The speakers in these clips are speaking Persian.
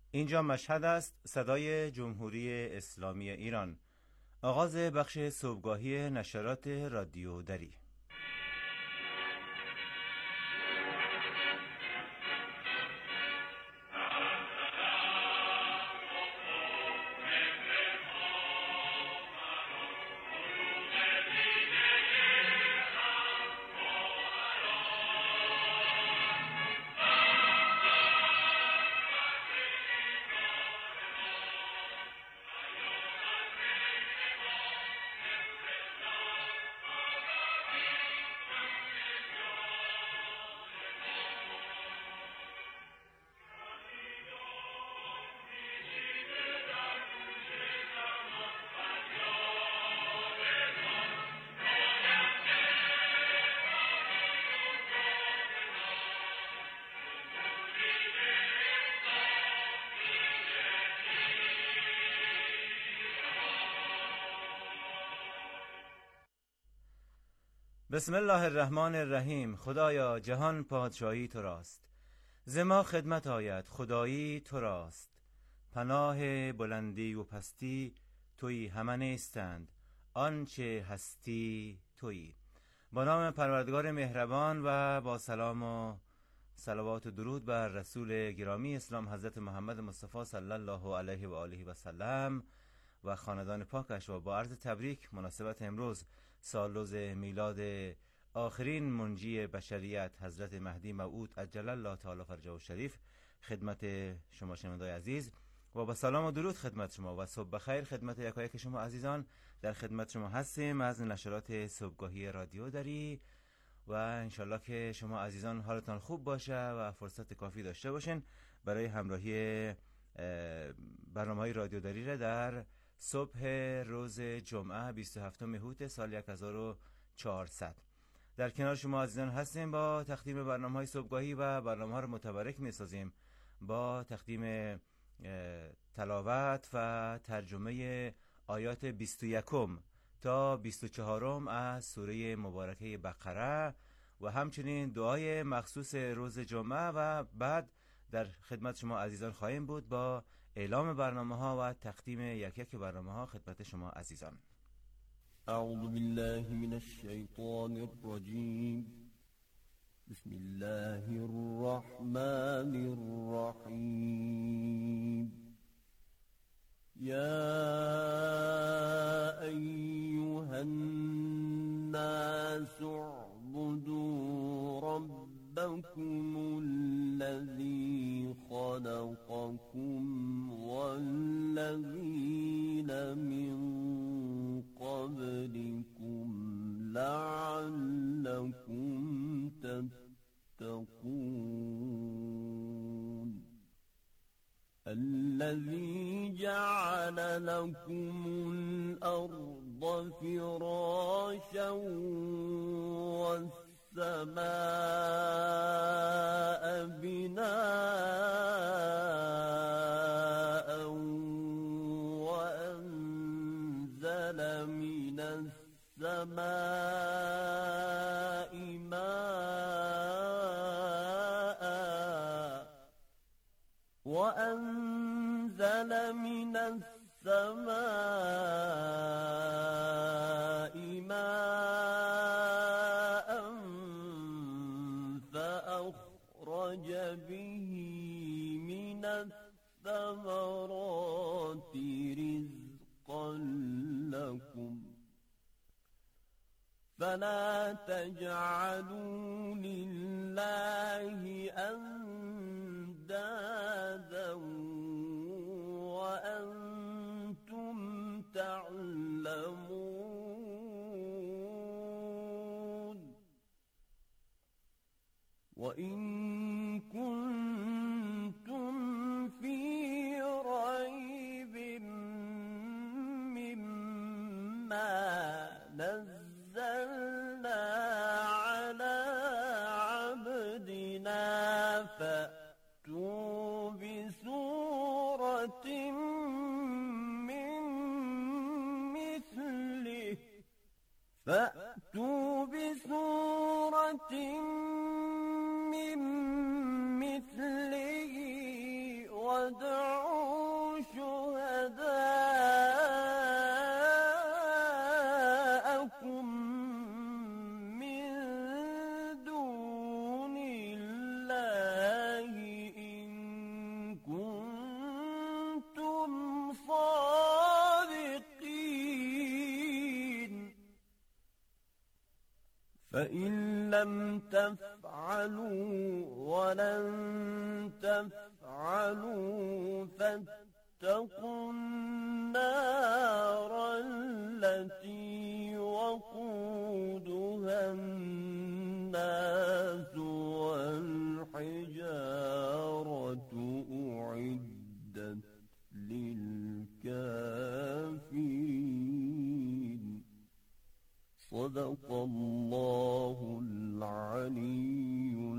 اینجا مشهد است، صدای جمهوری اسلامی ایران. آغاز بخش صبحگاهی نشرات رادیو دری. بسم الله الرحمن الرحیم. خدایا جهان پادشاهی تو راست، ز ما خدمت آید خدایی تو راست. پناه بلندی و پستی تویی، همه نیستند آنچه هستی تویی. با نام پروردگار مهربان و با سلام و صلوات و درود بر رسول گرامی اسلام حضرت محمد مصطفی صلی الله علیه و آله و سلم و خاندان پاکش، و با عرض تبریک مناسبت امروز سالروز میلاد آخرین منجی بشریت حضرت مهدی موعود عجل الله تعالی فرجه الشریف خدمت شما شنوندگان عزیز و با سلام و درود خدمت شما و صبح بخیر خدمت یکایک شما عزیزان. در خدمت شما هستیم از نشرات صبحگاهی رادیو دری و انشالله که شما عزیزان حالتان خوب باشه و فرصت کافی داشته باشین برای همراهی برنامه‌های رادیو دری را در صبح روز جمعه 27 مهوت سال 1400. در کنار شما عزیزان هستیم با تقدیم برنامه‌های صبحگاهی و برنامه‌ها را متبرک می‌سازیم با تقدیم تلاوت و ترجمه آیات 21 تا 24 از سوره مبارکه بقره و همچنین دعای مخصوص روز جمعه و بعد در خدمت شما عزیزان خواهیم بود با اعلام برنامه‌ها و تقدیم یک برنامه‌ها خدمت شما عزیزان. اعوذ بالله من الشیطان الرجیم. بسم الله الرحمن الرحیم. یا ایها الناس اعبدوا ربكم الذي خلقكم والذين من قبلكم لعلكم تتقون. الذي جعل لكم الأرض فراشا والسماء بناء وأنزل من السماء ماء فأخرج به من الثمرات رزقا لكم فلا تجعلوا لله أندادا وأنتم تعلمون. وإن كنتم في ريب مما نزلنا على عبدنا فأتوا بسورة من مثله وادعوا فإن لم تفعلوا ولن تفعلوا فاتقوا النار التي وقودها الناس والحجارة أعدت للكافرين صدق الله العلي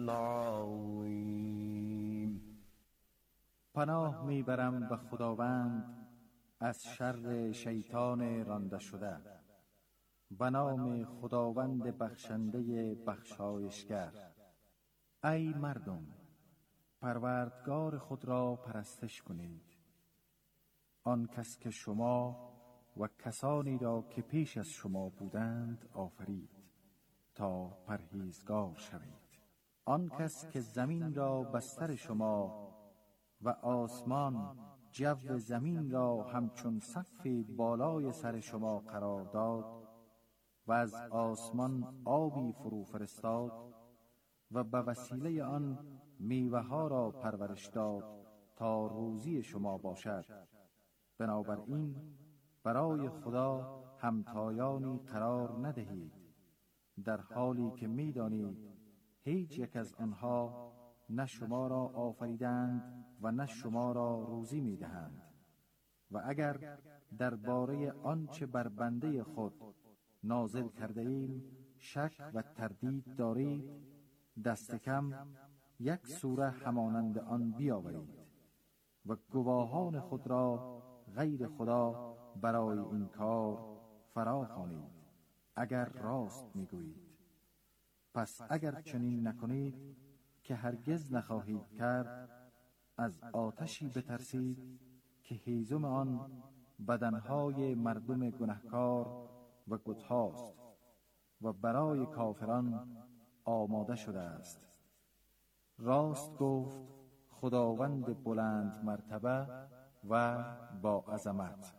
العظيم. پناه میبرم به خداوند از شر شیطان رانده شده. به نام خداوند بخشنده بخشایشگر. ای مردم، پروردگار خود را پرستش کنید، آن کس که شما و کسانی را که پیش از شما بودند آفرید تا پرهیزگار شوید. آن کس که زمین را بستر شما و آسمان جو زمین را همچون سقف بالای سر شما قرار داد و از آسمان آبی فرو فرستاد و به وسیله آن میوه ها را پرورش داد تا روزی شما باشد، بنابراین برای خدا همتایانی قرار ندهید، در حالی که می‌دانید هیچ یک از آنها نه شما را آفریدند و نه شما را روزی می‌دهند. و اگر درباره آنچه بر بنده خود نازل کرده ایم شک و تردید دارید، دست کم یک سوره همانند آن بیاورید و گواهان خود را غیر خدا برای این کار فرا خوانید اگر راست میگویید. پس اگر چنین نکنید که هرگز نخواهید کرد، از آتشی بترسید که هیزم آن بدنهای مردم گنهکار و گدهاست و برای کافران آماده شده است. راست گفت خداوند بلند مرتبه و با عظمت.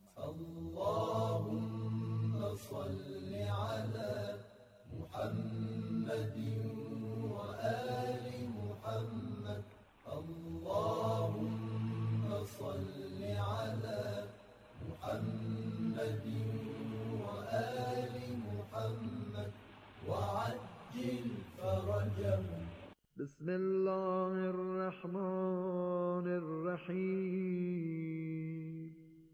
اللهم صل على محمد و آل محمد. اللهم صل على محمد و آل محمد وعجل فرجهم. بسم الله الرحمن الرحیم.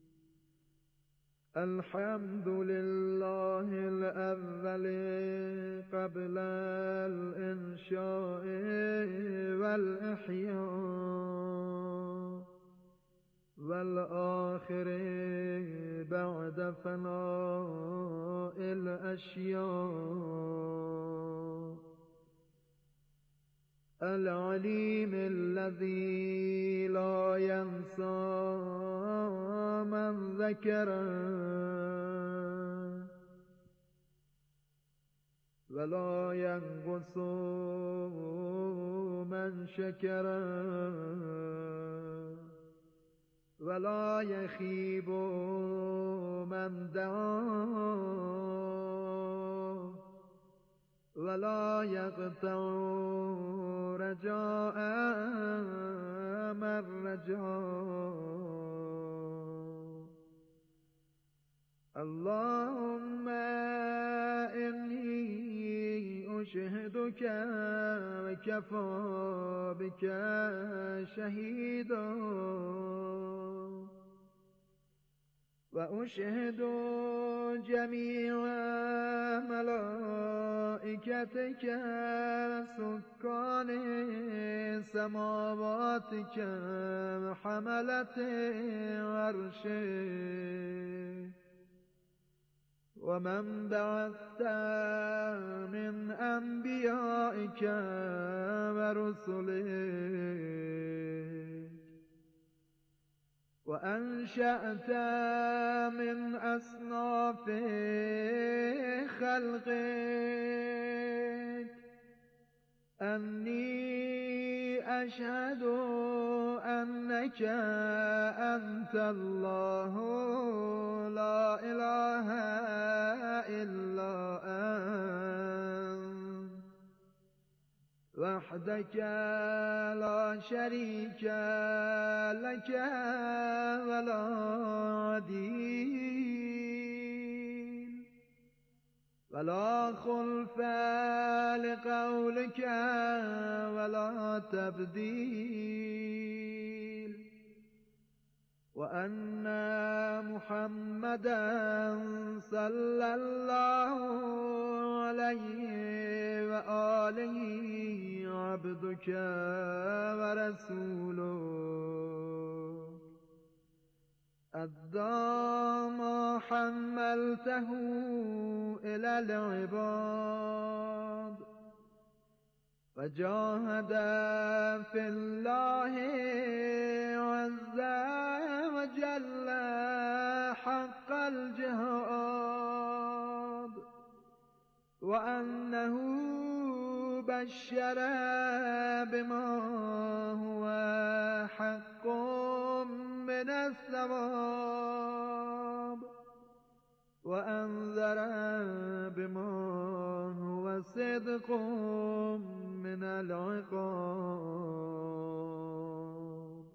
الحمد لله الأول قبل الإنشاء والإحياء والآخر بعد فناء الأشياء. العليم الذي لا ينسى من ذكره ولا ينقص من شكره ولا يخيب من دعاه ولا يقطع رجاء من رجاه. اللهم إني أشهدك وكفى بك شهيدا وأشهد جميع ملائكتك سكان سماواتك وحملة عرشك ومن بعثت من أنبيائك ورسلك وأنشأت من أصناف خلقك أني أشهد أنك أنت الله لا إله إلا أنت وحدك لا شريك لك ولا عديل ولا خلف لقولك ولا تبديل وأن محمدا صلى الله عليه وآله عبدك ورسوله أدى ما حملته إلى العباد وجاهد في الله عز وجل حق الجهاد وأنه بشر بما هو حق من الثواب وأنذر بما هو صدق من العقاب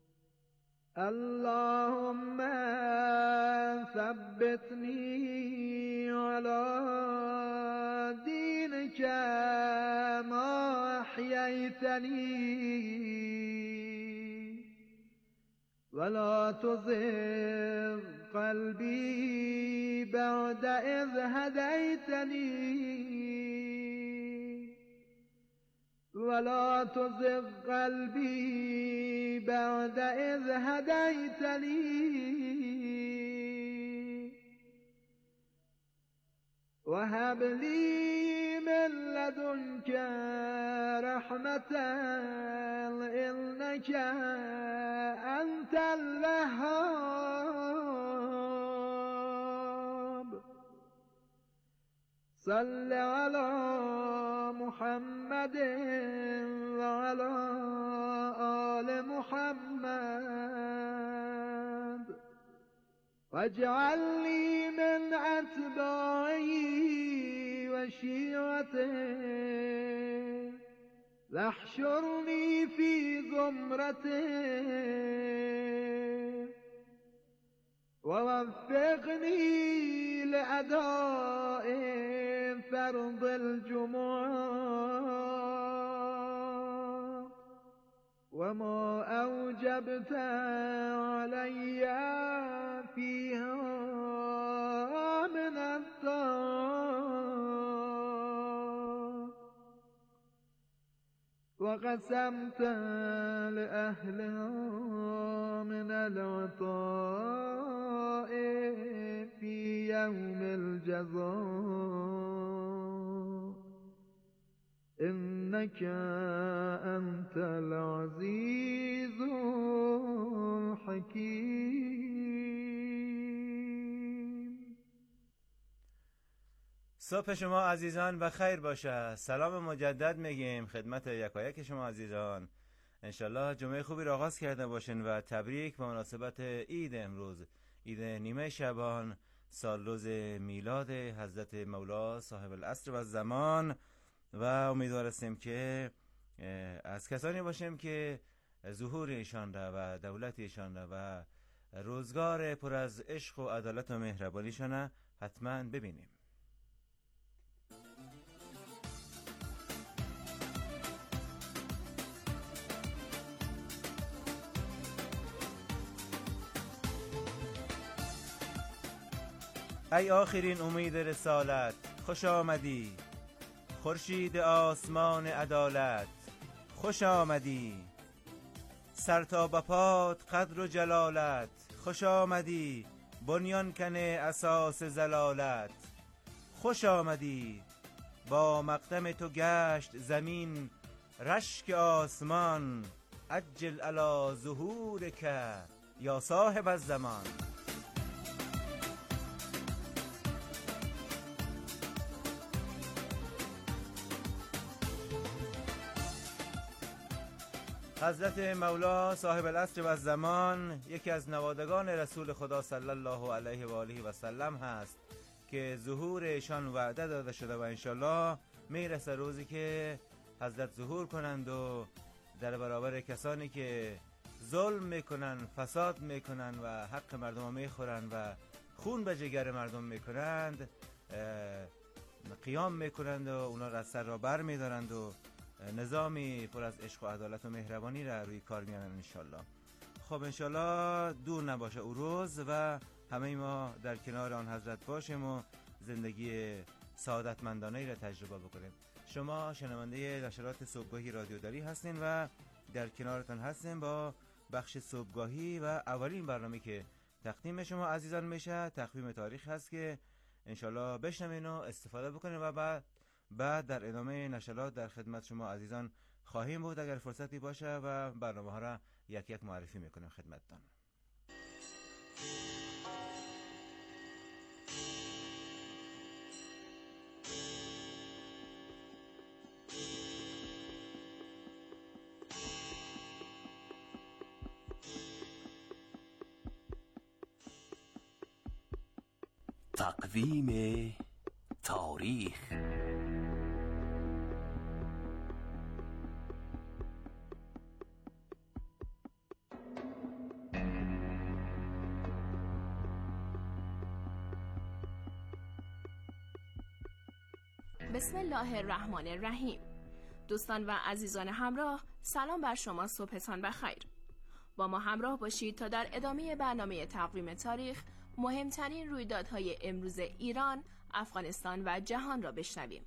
اللهم ثبتني على دينك ما أحييتني ولا تزغ قلبي بعد إذ هديتني ولا تزغ قلبي بعد إذ هديتني وهب لي من لدنك رحمة إنك أنت الوهاب صل على محمد وعلى آل محمد واجعل لي من أتباعه وشيعته واحشرني في زمرته ووفقني لأداء فرض الجمعة وما أوجبت علي فيها من الطاعات وقسمت لأهلها من العطاء في يوم الجزاء إنك أنت العزيز الحكيم. صبح شما عزیزان و خیر باشه. سلام مجدد میگیم خدمت یکایک شما عزیزان. انشالله جمعه خوبی را آغاز کرده باشین و تبریک به مناسبت عید امروز، عید نیمه شعبان، سال روز میلاد حضرت مولا صاحب العصر و الزمان، و امیدوار هستیم که از کسانی باشیم که ظهور ایشان را و دولت ایشان را و روزگار پر از عشق و عدالت و مهربانیشان را حتما ببینیم. ای آخرین امید رسالت، خوش آمدی خورشید آسمان عدالت، خوش آمدی سر تا به پات قدر و جلالت، خوش آمدی بنیان کنه اساس زلالت، خوش آمدی با مقدم تو گشت زمین رشک آسمان، عجل علی ظهورک یا صاحب الزمان. حضرت مولا صاحب العصر و الزمان یکی از نوادگان رسول خدا صلی الله علیه و آله و سلم هست که ظهور ایشان وعده داده شده و انشالله میرسه روزی که حضرت ظهور کنند و در برابر کسانی که ظلم میکنن، فساد میکنن و حق مردم رو میخورن و خون به جگر مردم میکنند قیام میکنند و اونا را از سر را بر میدارند و نظامی پر از عشق و عدالت و مهربانی را روی کار میانن انشالله. خب انشالله دور نباشه او روز و همه ما در کنار آن حضرت باشیم و زندگی سعادتمندانه را تجربه بکنیم. شما شنونده نشرات صبحگاهی رادیوداری هستین و در کنارتان هستیم با بخش صبحگاهی و اولین برنامه که تقدیم شما عزیزان میشه تقویم تاریخ هست که انشالله بشنوین و استفاده بکنین و بعد در ادامه نشرات در خدمت شما عزیزان خواهیم بود اگر فرصتی باشه و برنامه ها را یک یک معرفی میکنیم خدمتتان. تقویم تاریخ. بسم الله الرحمن الرحیم. دوستان و عزیزان همراه، سلام بر شما، صبحتان بخیر. با ما همراه باشید تا در ادامه برنامه تقویم تاریخ مهمترین رویدادهای امروز ایران، افغانستان و جهان را بشنویم.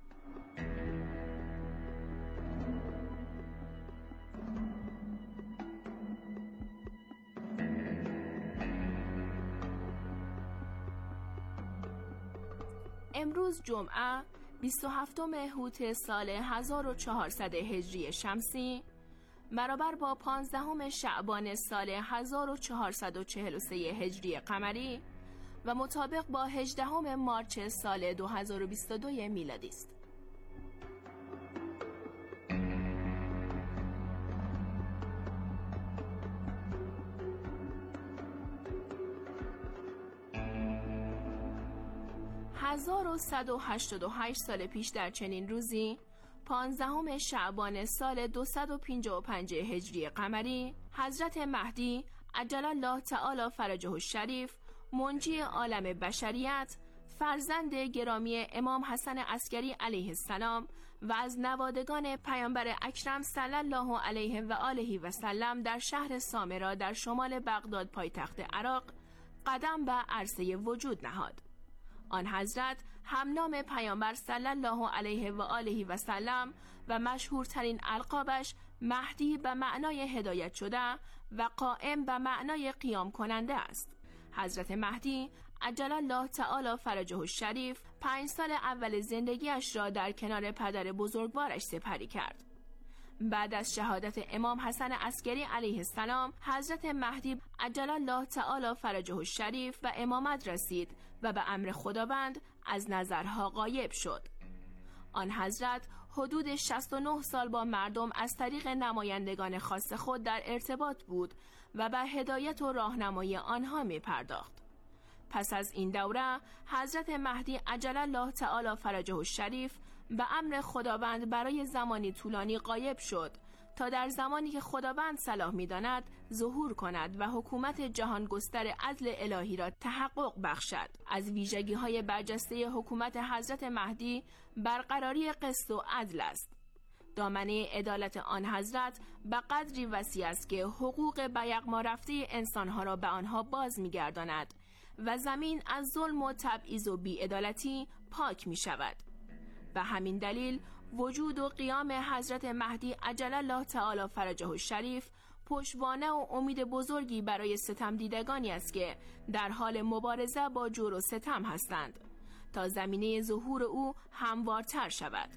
امروز جمعه 27 مهر سال 1400 هجری شمسی برابر با 15 شعبان سال 1443 هجری قمری و مطابق با 18 مارس سال 2022 میلادی است. هزار و 188 سال پیش در چنین روزی 15 شعبان سال 255 هجری قمری حضرت مهدی عجل الله تعالی فرجه الشریف منجی عالم بشریت فرزند گرامی امام حسن عسکری علیه السلام و از نوادگان پیامبر اکرم صلی الله علیه و آله و سلم در شهر سامرا در شمال بغداد پایتخت عراق قدم به عرصه وجود نهاد. آن حضرت همنام پیامبر صلی الله علیه و آله و سلم و مشهورترین القابش مهدی به معنای هدایت شده و قائم به معنای قیام کننده است. حضرت مهدی عجل الله تعالی فرجه الشریف 5 سال اول زندگیش را در کنار پدر بزرگوارش سپری کرد. بعد از شهادت امام حسن عسکری علیه السلام حضرت مهدی عجل الله تعالی فرجه الشریف و امامت رسید و به امر خداوند از نظرها غایب شد. آن حضرت حدود 69 سال با مردم از طریق نمایندگان خاص خود در ارتباط بود و به هدایت و راهنمایی آنها می پرداخت. پس از این دوره حضرت مهدی عجل الله تعالی فرجه الشریف به امر خداوند برای زمانی طولانی غایب شد تا در زمانی که خداوند صلاح می‌داند ظهور کند و حکومت جهان گستر عدل الهی را تحقق بخشد. از ویژگی‌های برجسته حکومت حضرت مهدی برقراری قسط و عدل است. دامنه عدالت آن حضرت به قدری وسیع است که حقوق به یغما رفته انسانها را به آنها باز می‌گرداند و زمین از ظلم و تبعیض و بی‌عدالتی پاک می‌شود. به همین دلیل وجود و قیام حضرت مهدی عجل الله تعالی فرجه الشریف پشتوانه و امید بزرگی برای ستم دیدگانی است که در حال مبارزه با جور و ستم هستند تا زمینه ظهور او هموارتر شود.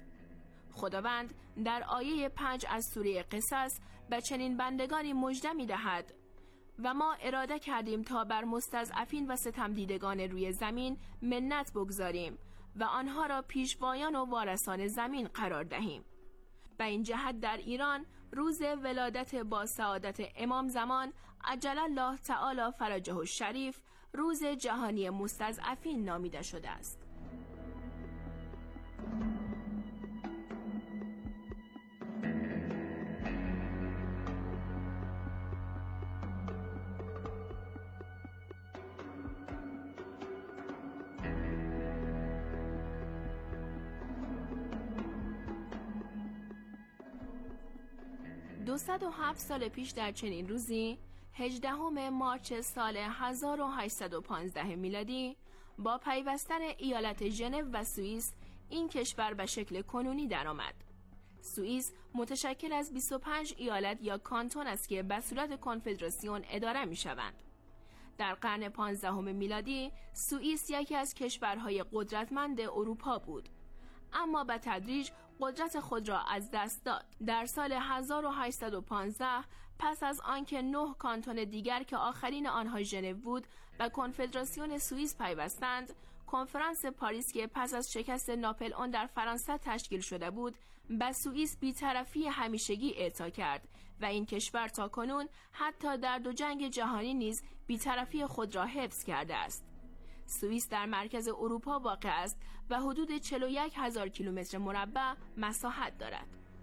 خداوند در آیه 5 از سوره قصص به چنین بندگانی مژده می‌دهد: و ما اراده کردیم تا بر مستضعفین و ستم دیدگان روی زمین منت بگذاریم و آنها را پیشوایان و وارثان زمین قرار دهیم. به این جهت در ایران روز ولادت با سعادت امام زمان عجل الله تعالی فرجه الشریف روز جهانی مستضعفین نامیده شده است. 207 سال پیش در چنین روزی 18 مارچ سال 1815 میلادی با پیوستن ایالت ژنو و سوئیس این کشور به شکل کنونی درآمد. سوئیس متشکل از 25 ایالت یا کانتون است که به صورت کنفدراسیون اداره می‌شوند. در قرن 15 میلادی سوئیس یکی از کشورهای قدرتمند اروپا بود، اما به تدریج قدرت خود را از دست داد. در سال 1815 پس از آنکه 9 کانتون دیگر که آخرین آنها ژنو بود به کنفدراسیون سوئیس پیوستند، کنفرانس پاریس که پس از شکست ناپلئون در فرانسه تشکیل شده بود به سوئیس بی‌طرفی همیشگی اعطا کرد و این کشور تاکنون حتی در 2 جنگ جهانی نیز بی‌طرفی خود را حفظ کرده است. سوئیس در مرکز اروپا واقع است و حدود 41,000 کیلومتر مربع مساحت دارد.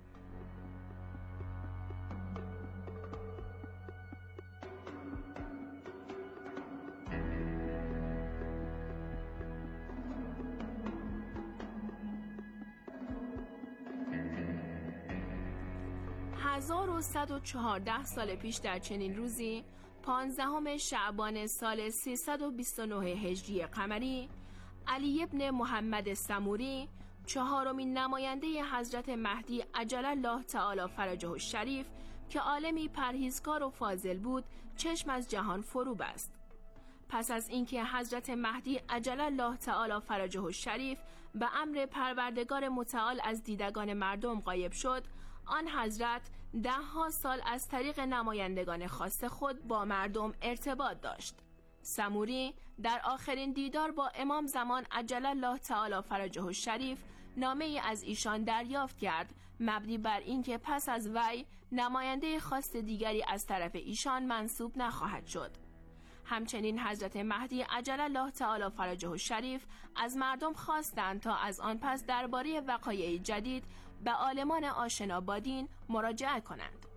هزار و 114 سال پیش در چنین روزی 15 شعبان سال 329 هجری قمری علی ابن محمد سموری 4مین نماینده حضرت مهدی عجل الله تعالی فرجه الشریف که عالمی پرهیزکار و فاضل بود چشم از جهان فرو بست. پس از اینکه حضرت مهدی عجل الله تعالی فرجه الشریف به امر پروردگار متعال از دیدگان مردم غایب شد، آن حضرت 10 سال از طریق نمایندگان خاص خود با مردم ارتباط داشت. سموری در آخرین دیدار با امام زمان عجل الله تعالی فرجه الشریف نامه ای از ایشان دریافت کرد مبنی بر اینکه پس از وی نماینده خاص دیگری از طرف ایشان منصوب نخواهد شد. همچنین حضرت مهدی عجل الله تعالی فرجه الشریف از مردم خواستند تا از آن پس درباره وقایع جدید به عالمان آشنا با دین مراجعه کنند.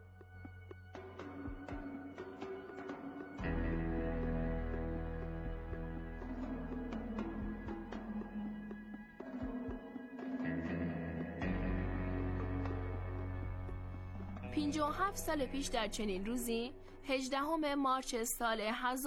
پنجاه و 7 سال پیش در چنین روزی 18 مارچ سال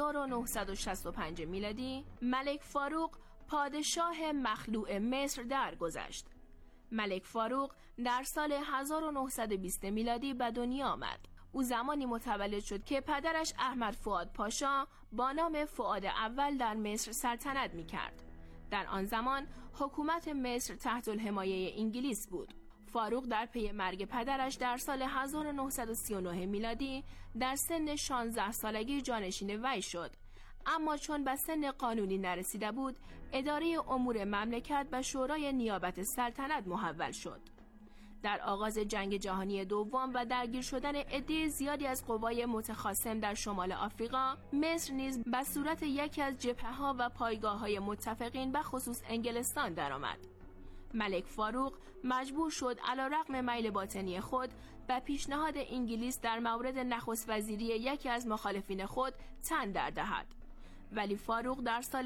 1965 میلادی ملک فاروق پادشاه مخلوع مصر درگذشت. ملک فاروق در سال 1920 میلادی به دنیا آمد. او زمانی متولد شد که پدرش احمد فؤاد پاشا با نام فؤاد اول در مصر سلطنت می‌کرد. در آن زمان حکومت مصر تحت الحمایه انگلیس بود. فاروق در پی مرگ پدرش در سال 1939 میلادی در سن 16 سالگی جانشین وی شد، اما چون به سن قانونی نرسیده بود اداره امور مملکت به شورای نیابت سلطنت محول شد. در آغاز جنگ جهانی دوم و درگیر شدن عده زیادی از قوای متخاصم در شمال آفریقا، مصر نیز به صورت یکی از جبهه‌ها و پایگاه‌های متفقین به خصوص انگلستان درآمد. ملک فاروق مجبور شد علیرغم میل باطنی خود به پیشنهاد انگلیس در مورد نخست وزیری یکی از مخالفین خود تن در دهد. ولی فاروق در سال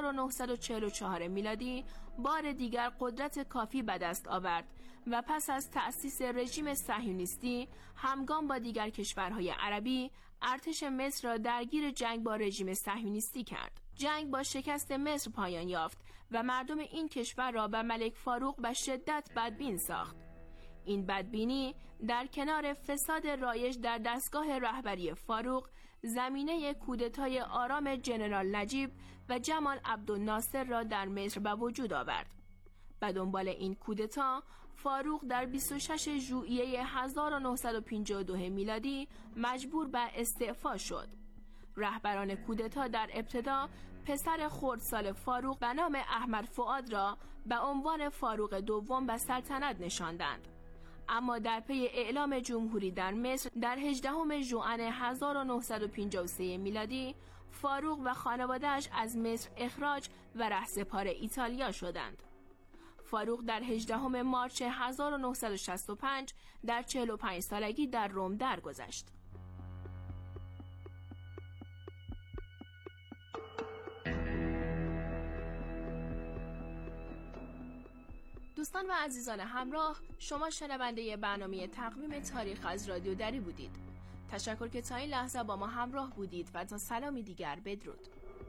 1944 میلادی بار دیگر قدرت کافی به دست آورد و پس از تأسیس رژیم صهیونیستی همگام با دیگر کشورهای عربی ارتش مصر را درگیر جنگ با رژیم صهیونیستی کرد. جنگ با شکست مصر پایان یافت و مردم این کشور را به ملک فاروق به شدت بدبین ساخت. این بدبینی در کنار فساد رایج در دستگاه رهبری فاروق زمینه کودتای آرام جنرال نجیب و جمال عبدالناصر را در مصر به وجود آورد. به دنبال این کودتا فاروق در 26 ژوئیه 1952 میلادی مجبور به استعفا شد. رهبران کودتا در ابتدا پسر خردسال فاروق به نام احمد فؤاد را به عنوان فاروق دوم به سلطنت نشاندند، اما در پی اعلام جمهوری در مصر در 18 ژوئن 1953 میلادی فاروق و خانواده‌اش از مصر اخراج و رهسپار ایتالیا شدند. فاروق در 18 مارچ 1965 در 45 سالگی در روم درگذشت. دوستان و عزیزان همراه، شما شنونده برنامه تقویم تاریخ از رادیو دری بودید. تشکر که تا این لحظه با ما همراه بودید و تا سلامی دیگر بدرود.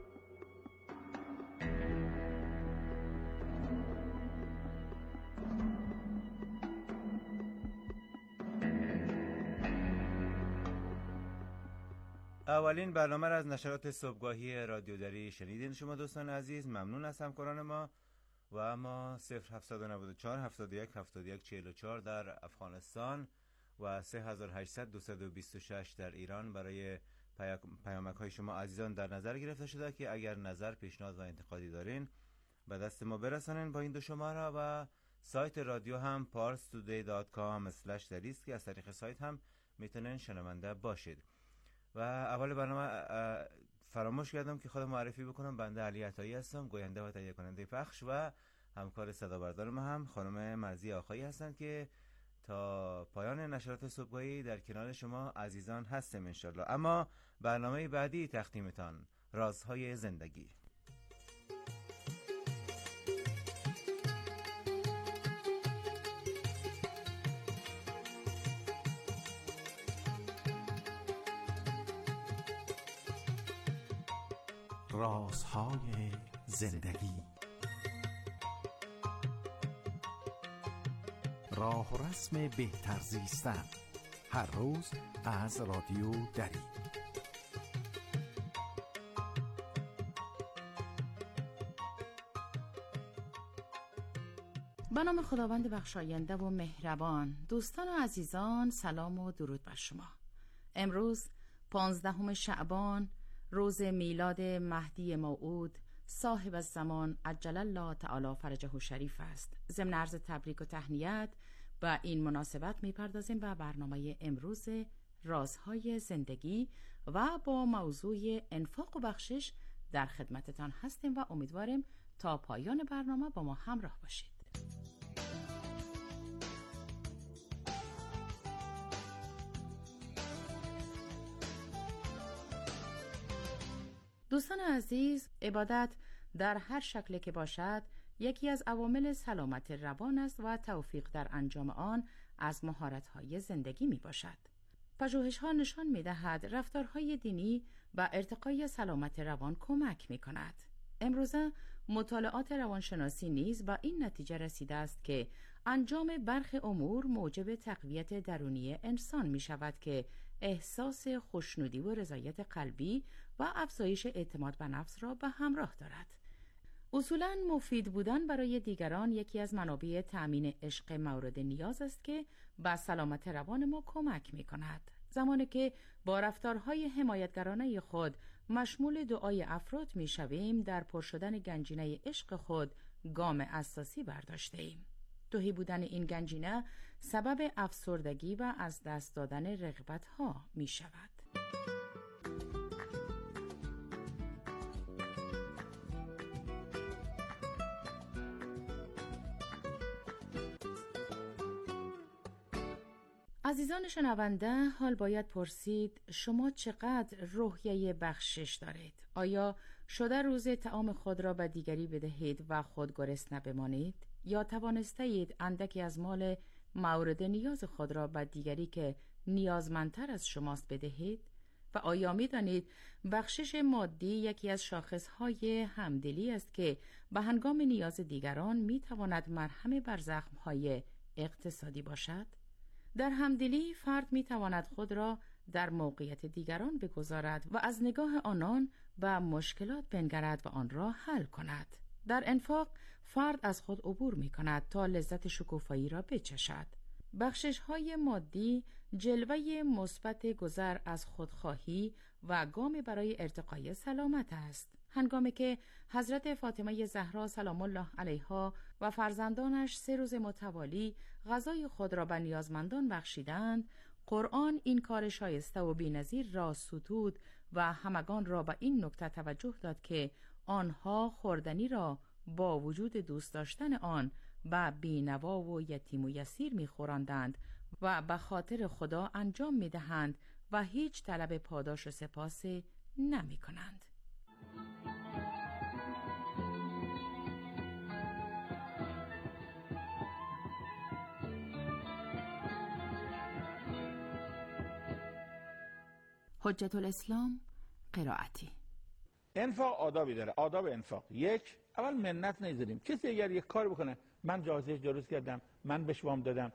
اولین برنامه را از نشرات صبحگاهی رادیو دری شنیدین شما دوستان عزیز. ممنون از همکاران ما و ما 0794 71 71 44 در افغانستان و 3800 226 در ایران برای پیامک های شما عزیزان در نظر گرفته شده که اگر نظر، پیشنهاد و انتقادی دارین به دست ما برسانین با این دو شماره. و سایت رادیو هم parstoday.com/dari است که از طریق سایت هم میتونین شنونده باشید. و اول برنامه فراموش کردم که خودم معرفی بکنم. بنده علی عطایی هستم، گوینده و تهیه کننده پخش و همکار صدا بردار ما هم خانم مرضی آقایی هستند که تا پایان نشرات صبحگاهی در کنار شما عزیزان هستیم انشالله. اما برنامه بعدی تقدیمتان رازهای زندگی. رازهای زندگی، راه و رسم بهتر زیستن، هر روز از رادیو دری. به نام خداوند بخشاینده و مهربان. دوستان و عزیزان، سلام و درود بر شما. امروز 15 شعبان، روز میلاد مهدی موعود صاحب الزمان عجل الله تعالی فرجه شریف است. ضمن عرض تبریک و تهنیت با این مناسبت میپردازیم به برنامه امروز رازهای زندگی و با موضوع انفاق و بخشش در خدمتتان هستیم و امیدواریم تا پایان برنامه با ما همراه باشید. دوستان عزیز، عبادت در هر شکل که باشد یکی از عوامل سلامت روان است و توفیق در انجام آن از مهارت‌های زندگی می باشد. پژوهش‌ها نشان می‌دهد رفتارهای دینی و ارتقای سلامت روان کمک می‌کند. امروزه مطالعات روانشناسی نیز به این نتیجه رسیده است که انجام برخی امور موجب تقویت درونی انسان می‌شود که احساس خوشنودی و رضایت قلبی و افزایش اعتماد به نفس را به همراه دارد. اصولاً مفید بودن برای دیگران یکی از منابع تأمین عشق مورد نیاز است که به سلامت روان ما کمک می‌کند. زمانی که با رفتارهای حمایتگرانه خود مشمول دعای افراد می‌شویم، در پر شدن گنجینه عشق خود گام اساسی برداشته‌ایم. تهی بودن این گنجینه سبب افسردگی و از دست دادن رغبت‌ها می‌شود. عزیزان شنونده، حال باید پرسید شما چقدر روحیه بخشش دارید؟ آیا شده روز طعام خود را به دیگری بدهید و خود گرسنه بمانید؟ یا توانستید اندکی از مال مورد نیاز خود را به دیگری که نیازمندتر از شماست بدهید؟ و آیا می دانید بخشش مادی یکی از شاخصهای همدلی است که به هنگام نیاز دیگران می تواند مرهم بر زخمهای اقتصادی باشد؟ در همدلی فرد می تواند خود را در موقعیت دیگران بگذارد و از نگاه آنان به مشکلات بنگرد و آن را حل کند. در انفاق فرد از خود عبور می کند تا لذت شکوفایی را بچشد. بخشش های مادی جلوه مثبت گذر از خودخواهی و گام برای ارتقای سلامت است. هنگامی که حضرت فاطمه زهرا سلام الله علیها و فرزندانش 3 روز متوالی غذای خود را به نیازمندان بخشیدند، قرآن این کار شایسته و بی‌نظیر را ستود و همگان را به این نکته توجه داد که آنها خوردنی را با وجود دوست داشتن آن به بی‌نوا و یتیم و یسیر می‌خوراندند و به خاطر خدا انجام می‌دهند و هیچ طلب پاداش و سپاس نمی‌کنند. حجت الاسلام قرائتی. انفاق آدابی داره. آداب انفاق: یک، اول منت نذاریم. کسی اگر یک کار بکنه، من جایزه درست کردم، من بهش وام دادم،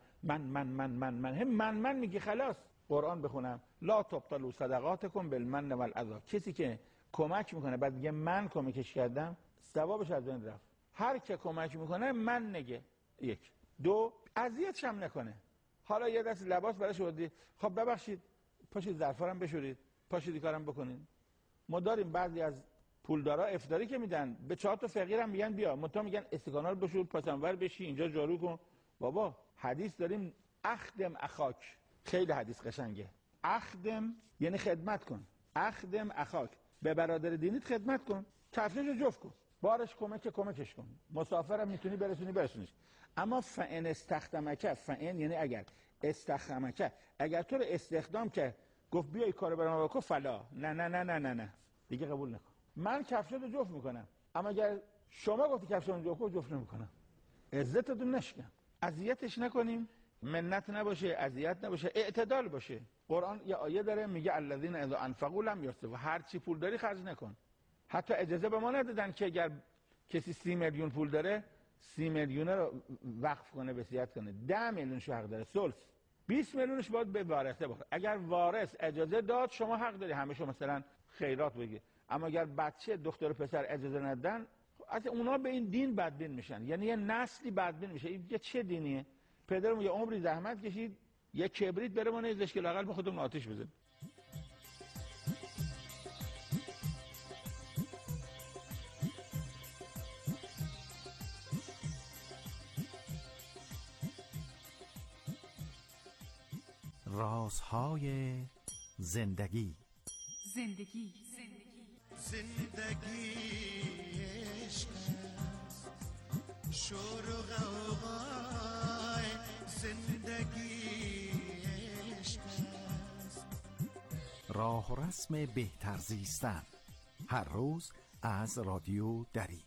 من میگی خلاص. قرآن بخونم: لا تبطلوا صدقاتکم بالمن والعذا. کسی که کمک میکنه بعد میگه من کمکش کردم، ثوابش از بین رفت. هر که کمک میکنه من نگه. یک. دو، اذیتش هم نکنه. حالا یه دست لباس براش آوردی، خب ببخشید پاشید ظرفارم بشورید، پاشید کارم بکنین. ما داریم بعضی از پولدارا افطاری که میدن به 4 تا فقیرم میگن بیا، منتها میگن استکانا رو بشور، پاسنور بشی، اینجا جارو کن. بابا حدیث داریم: اخدم اخاک. خیلی حدیث قشنگه. اخدم یعنی خدمت کن. اخدم اخاک، به برادر دینیت خدمت کن، کفشش جفت کن، بارش کمکش کن. مسافرم میتونی برسونیش. اما فئن استخدمک، فئن یعنی اگر، استخدمک اگر تو رو استخدام که گفت بیای کارو برام بکن، فلا، نه دیگه قبول نکن. من کفشاتو جفت میکنم، اما اگر شما گفتی کفشاتو جفت نمیکنم. عزتتون نشکن. اذیتش نکنیم. منت نباشه، اذیت نباشه، اعتدال باشه. قرآن یه آیه داره میگه الذین اذا انفقوا لم یسرفوا. هر چی پول داری خرج نکن. حتی اجازه به ما ندادن که اگر کسی 30 میلیون پول داره 30 میلیون رو وقف کنه، وصیت کنه. 10 میلیونش حق داره، ثلث. 20 میلیونش باید به وارثه بخوره. اگر وارث اجازه داد شما حق داری همه شو مثلا خیرات بگی. اما اگر بچه دختر و پسر اجازه ندن، از اونا به این دین بدبین میشن. یعنی یه نسلی بدبین میشه. این چه دینیه؟ پدرم یه عمری زحمت کشید، یه کبریت بره ما نیزش که لااقل ما خودمون آتش بزنیم. رازهای زندگی. زندگی عشق است، شور و غوغای زندگی عشق است. راه و رسم بهتر زیستن، هر روز از رادیو دری.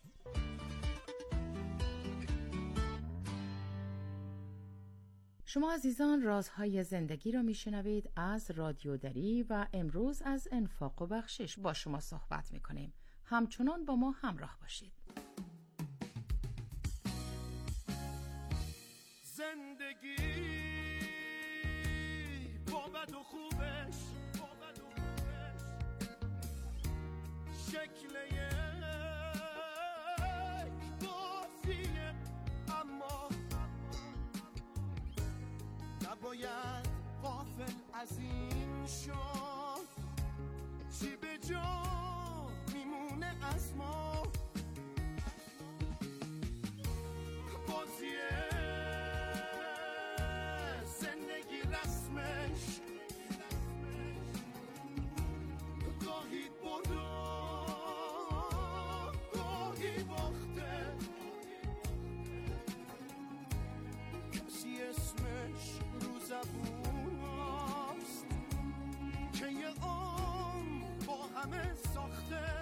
شما عزیزان رازهای زندگی را میشنوید از رادیو دری و امروز از انفاق و بخشش با شما صحبت میکنیم. همچنان با ما همراه باشید. زندگی با بد و خوبش شکل یک بازیه، اما نباید غافل از این شد چی به جا میمونه از ما. بازیه زندگی رسمش گاهی برده گاهی باخته، کسی اسمش رو زبون است که یه عمر با همه ساخته.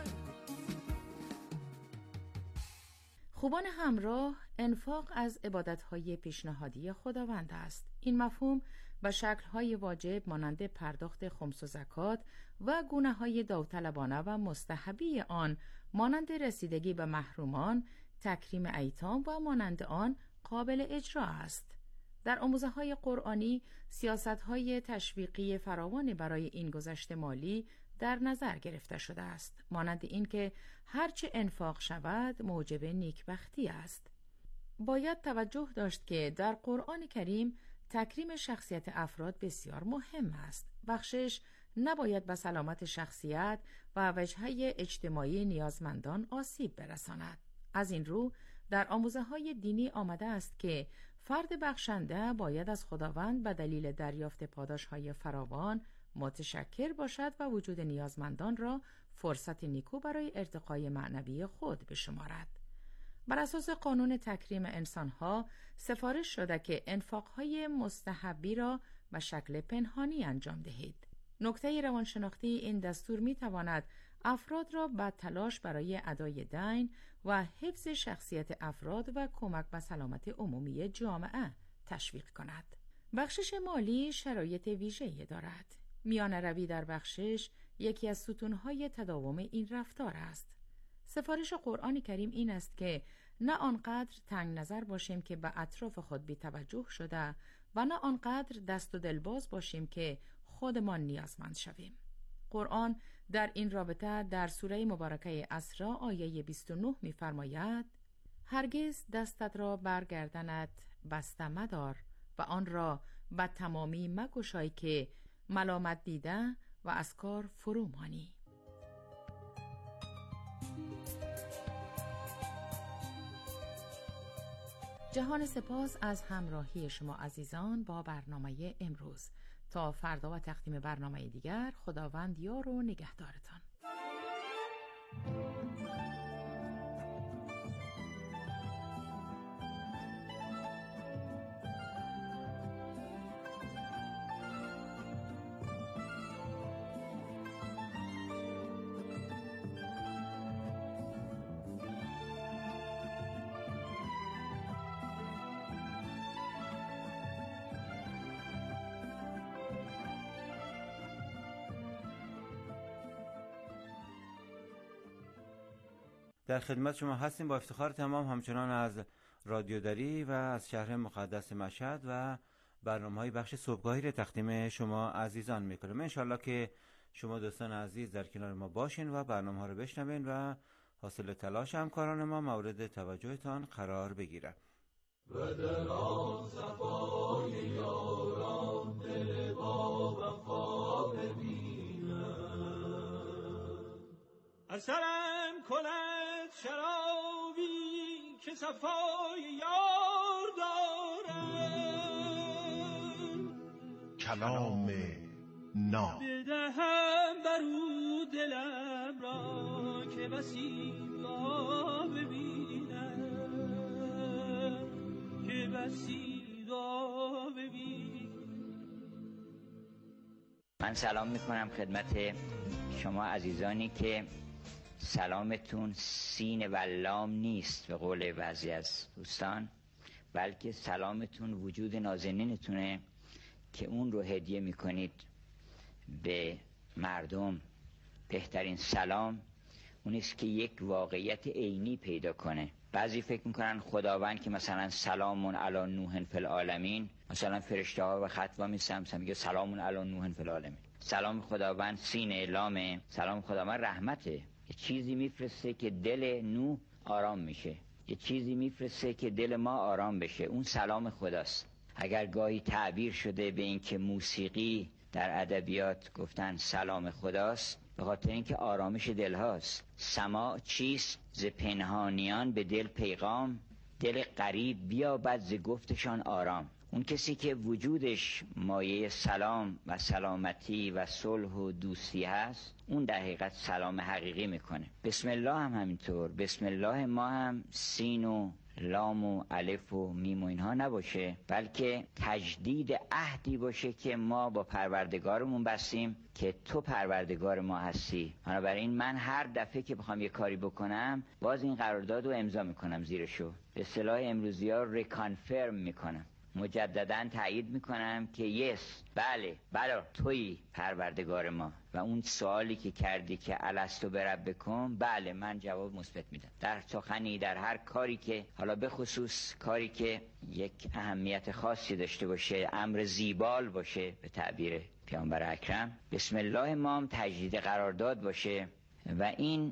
خوبان همراه، انفاق از عبادت‌های پیشنهادی خداوند است. این مفهوم و شکل‌های واجب مانند پرداخت خمس و زکات و گونه‌های داوطلبانه و مستحبی آن مانند رسیدگی به محرومان، تکریم ایتام و مانند آن قابل اجرا است. در آموزه‌های قرآنی سیاست‌های تشویقی فراوانی برای این گذشت مالی در نظر گرفته شده است، مانند این که هرچه انفاق شود موجب نیکبختی است. باید توجه داشت که در قرآن کریم تکریم شخصیت افراد بسیار مهم است. بخشش نباید به سلامت شخصیت و وجهه اجتماعی نیازمندان آسیب برساند. از این رو در آموزه‌های دینی آمده است که فرد بخشنده باید از خداوند به دلیل دریافت پاداش‌های فراوان متشکر باشد و وجود نیازمندان را فرصت نیکو برای ارتقای معنوی خود بشمارد. بر اساس قانون تکریم انسانها سفارش شده که انفاقهای مستحبی را به شکل پنهانی انجام دهید. نکته روانشناختی این دستور می تواند افراد را به تلاش برای ادای دین و حفظ شخصیت افراد و کمک به سلامت عمومی جامعه تشویق کند. بخشش مالی شرایط ویژه‌ای دارد. میانه روی در بخشش یکی از ستونهای تداوم این رفتار است. سفارش قرآن کریم این است که نه آنقدر تنگ نظر باشیم که به اطراف خود بی توجه شده و نه آنقدر دست و دلباز باشیم که خودمان نیازمند شویم. قرآن در این رابطه در سوره مبارکه اسراء آیه 29 می‌فرماید: هرگز دستت را بر گردنت بسته مدار و آن را به تمامی مگشای که ملامت دیده و از کار فرو مانی. جهان سپاس از همراهی شما عزیزان با برنامه امروز. تا فردا و تقدیم برنامه دیگر، خداوند یار و نگهدارتان. در خدمت شما هستیم با افتخار تمام، همچنان از رادیو دری و از شهر مقدس مشهد و برنامه‌های بخش صبحگاهی را تقدیم شما عزیزان میکنم. انشالله که شما دوستان عزیز در کنار ما باشین و برنامه ها رو بشنوین و حاصل تلاش همکاران ما مورد توجهتان قرار بگیره. و در آن صفای یاران دل با وفا ببینم، اثرم کند شرابی که صفای یار دارم، کلام ناب بدهم برو دلم را که بسی را ببینم، که بسی را ببینم. من سلام میکنم خدمت شما عزیزانی که سلامتون سین و لام نیست به قول بعضی از دوستان، بلکه سلامتون وجود نازنینتونه که اون رو هدیه میکنید به مردم. بهترین سلام اونیست که یک واقعیت عینی پیدا کنه. بعضی فکر میکنن خداوند که مثلا سلامون علی نوح فی العالمین، مثلا فرشته ها و خطبه میسم میگه سلامون علی نوح فی العالمین. سلام خداوند سین لامه، سلام خداوند رحمته. یه چیزی میفرسته که دل نوح آرام میشه، یه چیزی میفرسته که دل ما آرام بشه، اون سلام خداست. اگر گاهی تعبیر شده به این که موسیقی در ادبیات گفتن سلام خداست، به خاطر اینکه آرامش دل هاست. سماع چیست؟ ز پنهانیان به دل پیغام، دل غریب بیابد ز گفتشان آرام. اون کسی که وجودش مایه سلام و سلامتی و صلح و دوستی هست، اون در حقیقت سلام حقیقی میکنه. بسم الله هم همینطور. بسم الله ما هم سین و لام و الف و میم و اینها نباشه، بلکه تجدید عهدی باشه که ما با پروردگارمون بستیم که تو پروردگار ما هستی. بنابراین من هر دفعه که بخوام یه کاری بکنم باز این قرارداد رو امضا میکنم، زیرشو به اصطلاح امروزی ها ریکانفرم میکنم، مجددا تایید میکنم که یس، بله تویی پروردگار ما. و اون سوالی که کردی که الستو بربکم، بله من جواب مثبت میدم. در سخنی، در هر کاری که حالا به خصوص کاری که یک اهمیت خاصی داشته باشه، امر زیبال باشه به تعبیر پیامبر اکرم، بسم الله ما هم تجدید قرارداد باشه. و این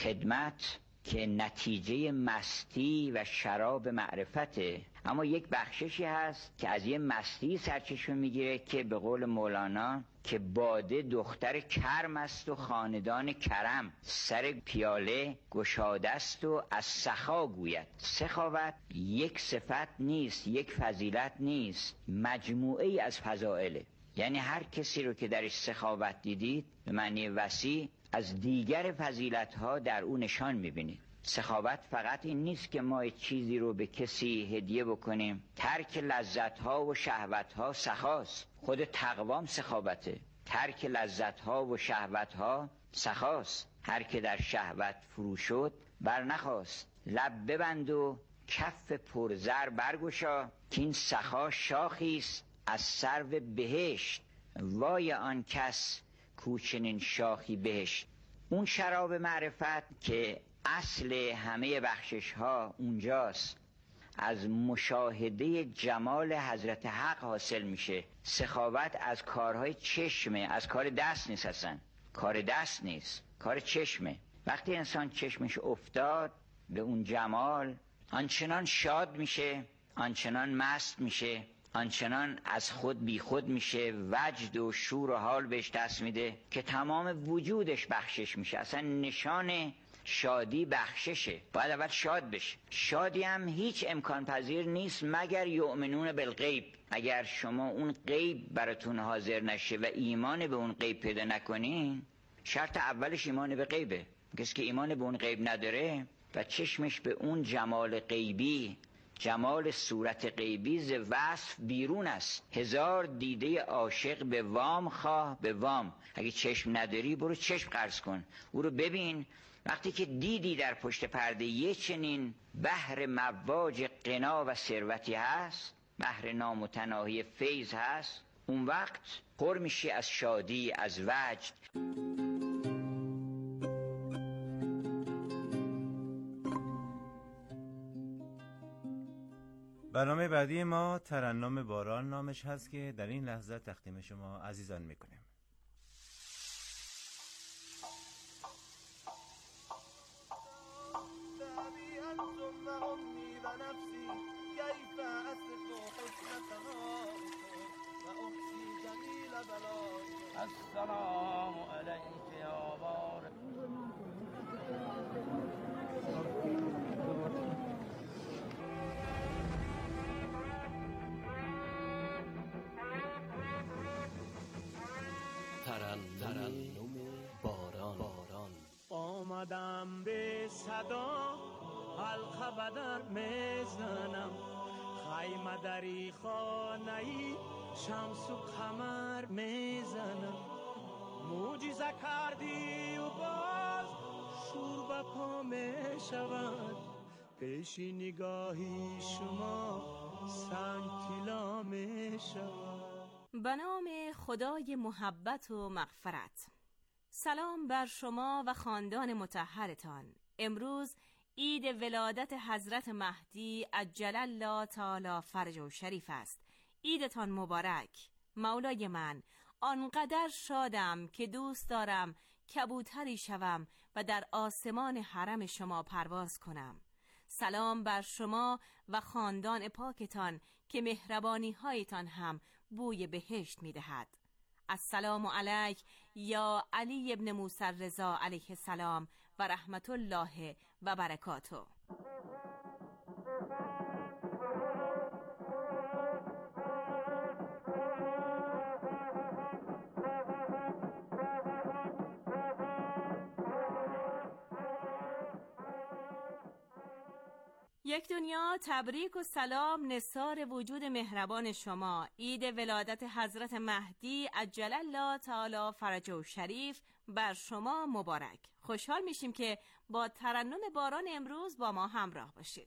خدمت که نتیجه مستی و شراب معرفته، اما یک بخششی هست که از یه مستی سرچشمه میگیره که به قول مولانا که باده دختر کرم است و خاندان کرم، سر پیاله گشاده است و از سخا گوید. سخاوت یک صفت نیست، یک فضیلت نیست، مجموعه ای از فضائله. یعنی هر کسی رو که درش سخاوت دیدید به معنی وسیع از دیگر فضیلت‌ها در او نشان می‌بینید. سخاوت فقط این نیست که ما چیزی رو به کسی هدیه بکنیم. ترک لذت‌ها و شهوت‌ها سخاست. خود تقوام سخاوته. ترک لذت‌ها و شهوت‌ها سخاست. هر که در شهوت فرو شد بر نخواست. لب ببند و کف پرزر برگشا، که این سخا شاخیست از سرو بهشت. وای آن کس کو چنین شاخی بهش. اون شراب معرفت که اصل همه بخشش ها اونجاست، از مشاهده جمال حضرت حق حاصل میشه. سخاوت از کارهای چشمه، از کار دست نیست، اصلا کار دست نیست، کار چشمه. وقتی انسان چشمش افتاد به اون جمال، آنچنان شاد میشه، آنچنان مست میشه، آنچنان از خود بی خود میشه، وجد و شور و حال بهش دست میده که تمام وجودش بخشش میشه. اصلا نشان شادی بخششه، باید اول شاد بشه. شادی هم هیچ امکان پذیر نیست مگر یؤمنون بالغیب. اگر شما اون غیب براتون حاضر نشه و ایمان به اون غیب پیدا نکنین، شرط اولش ایمان به غیبه. کسی که ایمان به اون غیب نداره و چشمش به اون جمال غیبی، جمال صورت غیبی ز وصف بیرون است. هزار دیده عاشق به وام خواه به وام. اگه چشم نداری برو چشم قرض کن، او رو ببین. وقتی که دیدی در پشت پرده یه چنین بحر مواج غنا و ثروتی هست، بحر نامتناهی فیض هست، اون وقت پر میشی از شادی، از وجد. برنامه بعدی ما ترنم باران نامش هست که در این لحظه تقدیم شما عزیزان میکنیم. السلام علیک یا بارک. ترنم باران. آمدم به صدا حلقه بدر میزنم، خیمه دری خانه‌ای شمس و قمر میزنم. معجزه کردی و باز شور به پا میشود، پیش نگاهی شما سنگ طلا میشود. به نام خدای محبت و مغفرت. سلام بر شما و خاندان مطهرتان. امروز عید ولادت حضرت مهدی عجل الله تعالی فرجه شریف است. عیدتان مبارک. مولای من، آنقدر شادم که دوست دارم کبوتری شوم و در آسمان حرم شما پرواز کنم. سلام بر شما و خاندان پاکتان که مهربانی هایتان هم بوی بهشت می دهد. السلام علیک یا علی ابن موسی رضا علیه السلام و رحمت الله و برکاته. یک دنیا تبریک و سلام نثار وجود مهربان شما. عید ولادت حضرت مهدی عجل الله تعالی فرجه شریف بر شما مبارک. خوشحال میشیم که با ترنم باران امروز با ما همراه باشید.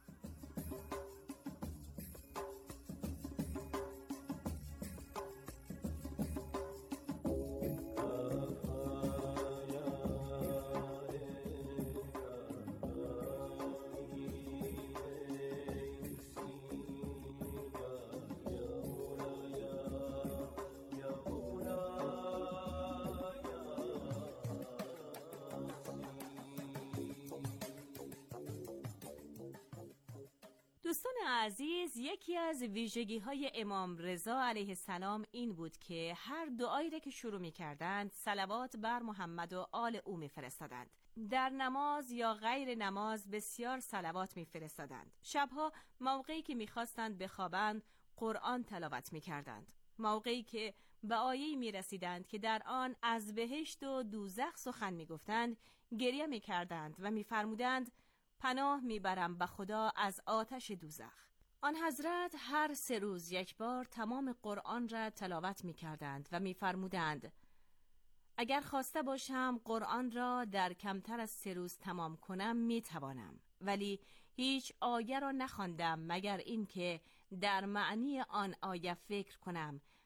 دوستان عزیز، یکی از ویژگی‌های امام رضا علیه السلام این بود که هر دعایی را که شروع می‌کردند صلوات بر محمد و آل او می‌فرستادند. در نماز یا غیر نماز بسیار صلوات می‌فرستادند. شبها موقعی که می‌خواستند بخوابند قرآن تلاوت می‌کردند. موقعی که به آیه‌ای می‌رسیدند که در آن از بهشت و دوزخ سخن می‌گفتند گریه می‌کردند و می‌فرمودند پناه میبرم به خدا از آتش دوزخ. آن حضرت هر 3 روز یک بار تمام قرآن را تلاوت میکردند و میفرمودند اگر خواسته باشم قرآن را در کمتر از 3 روز تمام کنم میتوانم، ولی هیچ آیه را نخواندم مگر این که در معنی آن آیه فکر کنم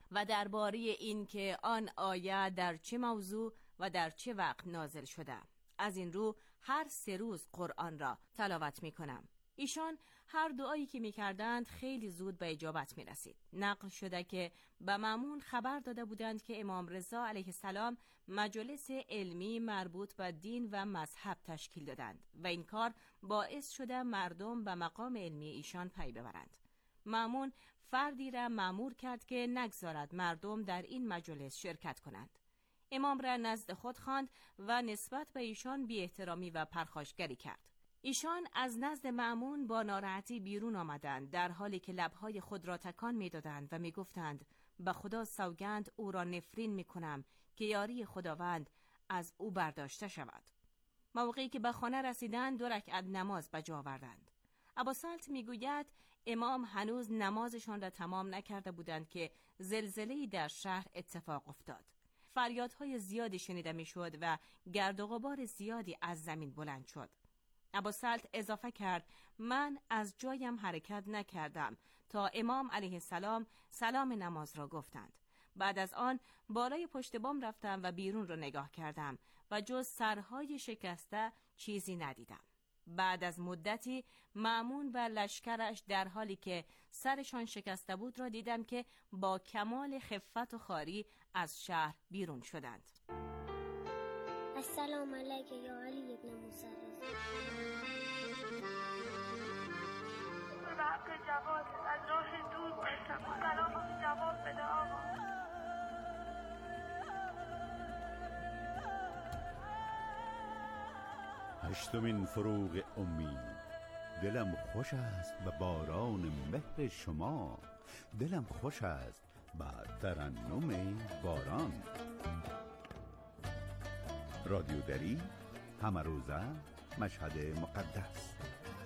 و درباره این که آن آیه در چه موضوع و در چه وقت نازل شده. از این رو هر 3 روز قرآن را تلاوت می کنم. ایشان هر دعایی که می کردند خیلی زود به اجابت می رسید. نقل شده که به مأمون خبر داده بودند که امام رضا علیه السلام مجالس علمی مربوط به دین و مذهب تشکیل دادند و این کار باعث شده مردم به مقام علمی ایشان پی ببرند. مأمون فردی را مأمور کرد که نگذارد مردم در این مجالس شرکت کنند. امام را نزد خود خواند و نسبت به ایشان بی احترامی و پرخاشگری کرد. ایشان از نزد مأمون با ناراحتی بیرون آمدند، در حالی که لبهای خود را تکان می دادند و می گفتند به خدا سوگند او را نفرین می کنم که یاری خداوند از او برداشته شود. موقعی که به خانه رسیدند 2 رکعت نماز به جا آوردند. ابوسلط می گوید امام هنوز نمازشان را تمام نکرده بودند که زلزله‌ای در شهر اتفاق افتاد. فریادهای زیادی شنیده می شد و گرد و غبار زیادی از زمین بلند شد. ابوسلط اضافه کرد من از جایم حرکت نکردم تا امام علیه السلام سلام نماز را گفتند. بعد از آن بالای پشت بام رفتم و بیرون را نگاه کردم و جز سرهای شکسته چیزی ندیدم. بعد از مدتی مأمون و لشکرش در حالی که سرشان شکسته بود را دیدم که با کمال خفت و خواری از شهر بیرون شدند. السلام علیک یا علی ابن موسی رضا. به حق جواد از راه دور باشم. سلام جواد بده آقا. هشتمین فروغ امید. دلم خوش است به باران مهر شما، دلم خوش است به ترنم باران. رادیو دری، همه روزه، مشهد مقدس.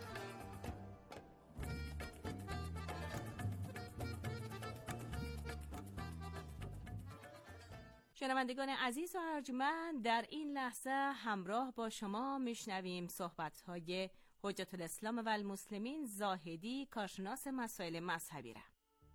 شنوندگان عزیز و ارجمند، در این لحظه همراه با شما میشنویم صحبت‌های حجت الاسلام و المسلمین زاهدی، کارشناس مسائل مذهبی را.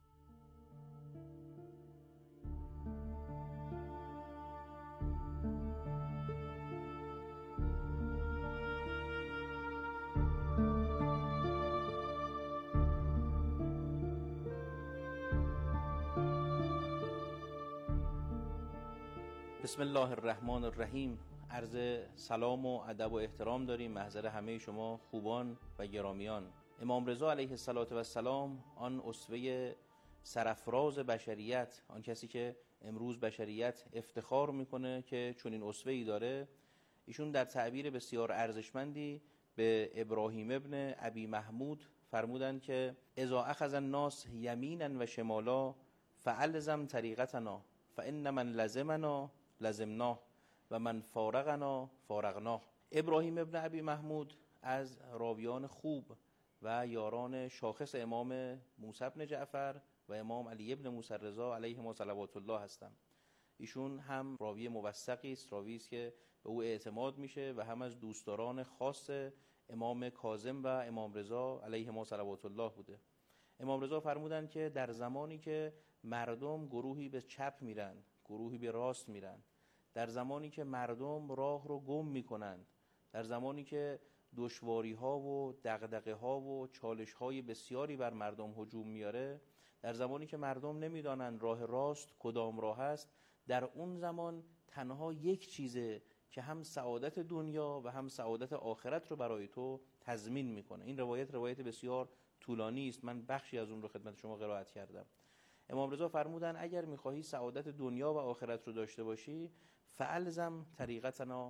بسم الله الرحمن الرحیم. عرض سلام و ادب و احترام داریم محضر همه شما خوبان و گرامیان. امام رضا علیه السلام آن اسوه سرافراز بشریت، آن کسی که امروز بشریت افتخار میکنه که چنین اسوه‌ای داره، ایشون در تعبیر بسیار ارزشمندی به ابراهیم ابن ابی محمود فرمودند که اذا اخذ الناس یمینا و شمالا فالزم طریقتنا فان من لزمنا لزمناه و من فارقنا فارقناه. ابراهیم ابن ابی محمود از راویان خوب و یاران شاخص امام موسی بن جعفر و امام علی ابن موسی رضا علیهما صلوات الله هستند. ایشون هم راوی موثقی است، راوی است که به او اعتماد میشه و هم از دوستداران خاص امام کاظم و امام رضا علیهما صلوات الله بوده. امام رضا فرمودند که در زمانی که مردم گروهی به چپ میرن، گروهی به راست میرن، در زمانی که مردم راه رو گم میکنند، در زمانی که دشواری ها و دغدغه ها و چالش های بسیاری بر مردم هجوم میاره، در زمانی که مردم نمیدانند راه راست کدام راه است، در اون زمان تنها یک چیزه که هم سعادت دنیا و هم سعادت آخرت رو برای تو تضمین میکنه. این روایت بسیار طولانی است، من بخشی از اون رو خدمت شما قرائت کردم. امام رضا فرمودن اگر میخواهی سعادت دنیا و آخرت رو داشته باشی، فالزم طریقتنا،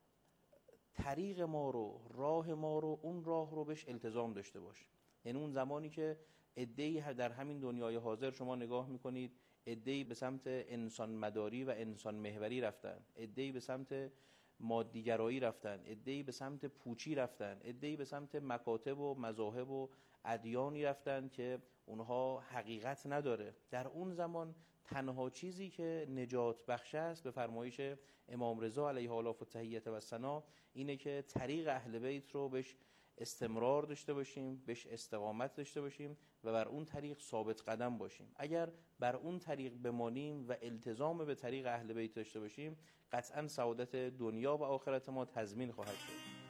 طریق ما رو، راه ما رو، اون راه رو بهش التزام داشته باش. یعنی اون زمانی که عده‌ای در همین دنیای حاضر شما نگاه میکنید، عده‌ای به سمت انسان مداری و انسان محوری رفتن، عده‌ای به سمت مادیگرایی رفتن، عده‌ای به سمت پوچی رفتن، عده‌ای به سمت مکاتب و مذاهب و ادیانی رفتن که اونها حقیقت نداره. در اون زمان تنها چیزی که نجات بخش است به فرمایش امام رضا علیه آلاف و تحیت و ثنا اینه که طریق اهل بیت رو بهش استمرار داشته باشیم، بهش استقامت داشته باشیم و بر اون طریق ثابت قدم باشیم. اگر بر اون طریق بمانیم و التزام به طریق اهل بیت داشته باشیم، قطعا سعادت دنیا و آخرت ما تضمین خواهد شد.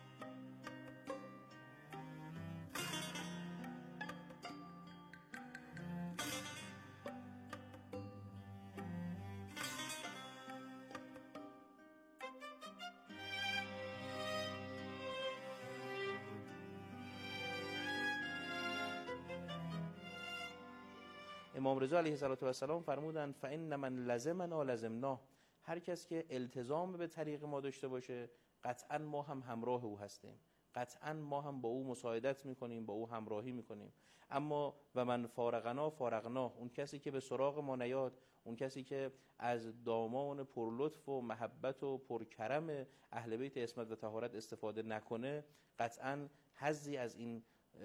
امام رضا علیه السلام فرمودند فإن من لزمنا لزمناه. هر کس که التزام به طریق ما داشته باشه، قطعا ما هم همراه او هستیم، قطعا ما هم با او مساعدت میکنیم، با او همراهی میکنیم. اما و من فارقنا فارقنا، اون کسی که به سراغ ما نیاد، اون کسی که از دامان پرلطف و محبت و پرکرم اهل بیت عصمت و طهارت استفاده نکنه، قطعا حظی از این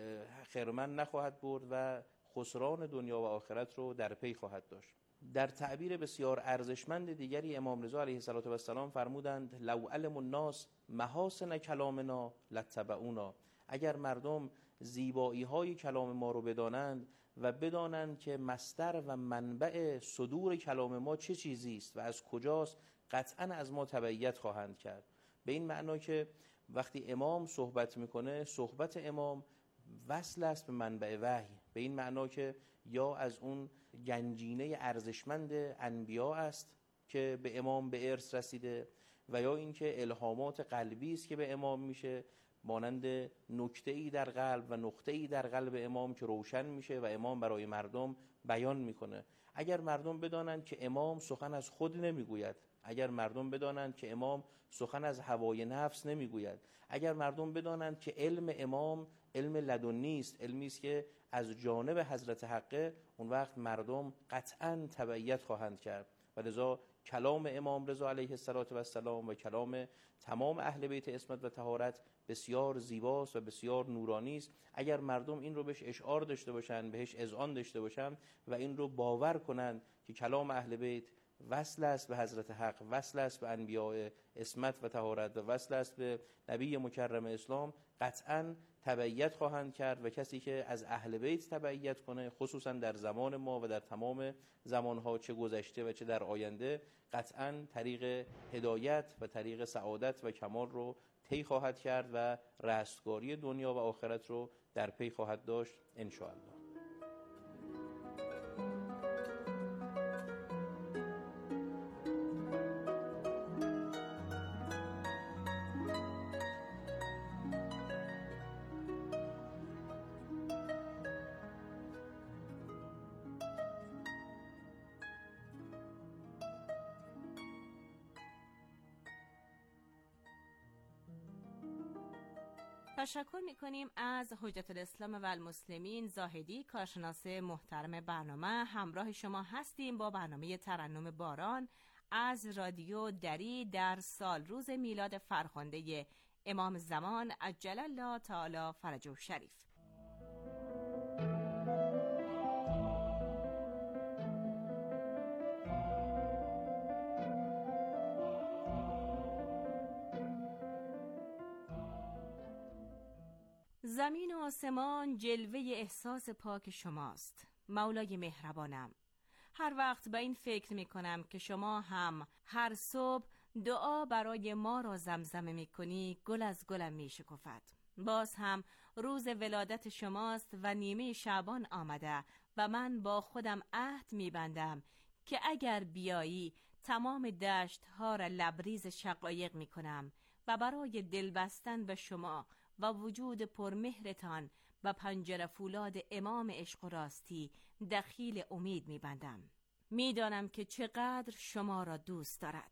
خرمن نخواهد برد و خسران دنیا و آخرت رو در پی خواهد داشت. در تعبیر بسیار ارزشمند دیگری امام رضا علیه السلام فرمودند لو علم الناس محاسن کلامنا لاتبعونا. اگر مردم زیبایی های کلام ما رو بدانند و بدانند که مصدر و منبع صدور کلام ما چه چیزی است و از کجاست، قطعا از ما تبعیت خواهند کرد. به این معنا که وقتی امام صحبت میکنه، صحبت امام وصل است به منبع وحی، به این معنا که یا از اون گنجینه ارزشمند انبیا است که به امام به ارث رسیده و یا اینکه الهامات قلبی است که به امام میشه، مانند نکته‌ای در قلب و نقطه‌ای در قلب امام که روشن میشه و امام برای مردم بیان میکنه. اگر مردم بدانند که امام سخن از خود نمیگوید، اگر مردم بدانند که امام سخن از هوای نفس نمیگوید، اگر مردم بدانند که علم امام علم لدنی است، علمی است که از جانب حضرت حقه، اون وقت مردم قطعاً تبعیت خواهند کرد. و لذا کلام امام رضا علیه السلام و کلام تمام اهل بیت عصمت و طهارت بسیار زیباست و بسیار نورانی است. اگر مردم این رو بهش اشعار داشته باشن، بهش اذعان داشته باشن و این رو باور کنند که کلام اهل بیت وصل است به حضرت حق، وصل است به انبیاء عصمت و طهارت و وصل است به نبی مکرم اسلام، قطعاً تبعیت خواهند کرد. و کسی که از اهل بیت تبعیت کنه، خصوصا در زمان ما و در تمام زمانها چه گذشته و چه در آینده، قطعاً طریق هدایت و طریق سعادت و کمال رو طی خواهد کرد و رستگاری دنیا و آخرت رو در پی خواهد داشت ان شاء الله. تشکر میکنیم از حجت الاسلام و المسلمین زاهدی، کارشناس محترم برنامه. همراه شما هستیم با برنامه ترنم باران از رادیو دری در سال روز میلاد فرخنده امام زمان عجل الله تعالی فرجه شریف. زمین و آسمان جلوه احساس پاک شماست مولای مهربانم. هر وقت به این فکر می کنم که شما هم هر صبح دعا برای ما را زمزمه می کنی، گل از گلم می شکفد. باز هم روز ولادت شماست و نیمه شعبان آمده و من با خودم عهد می بندم که اگر بیایی تمام دشت ها را لبریز شقایق می کنم و برای دل بستن به شما و وجود پرمهرتان و پنجره فولاد امام عشق و راستی دخیل امید می‌بندم. می‌دانم که چقدر شما را دوست دارد.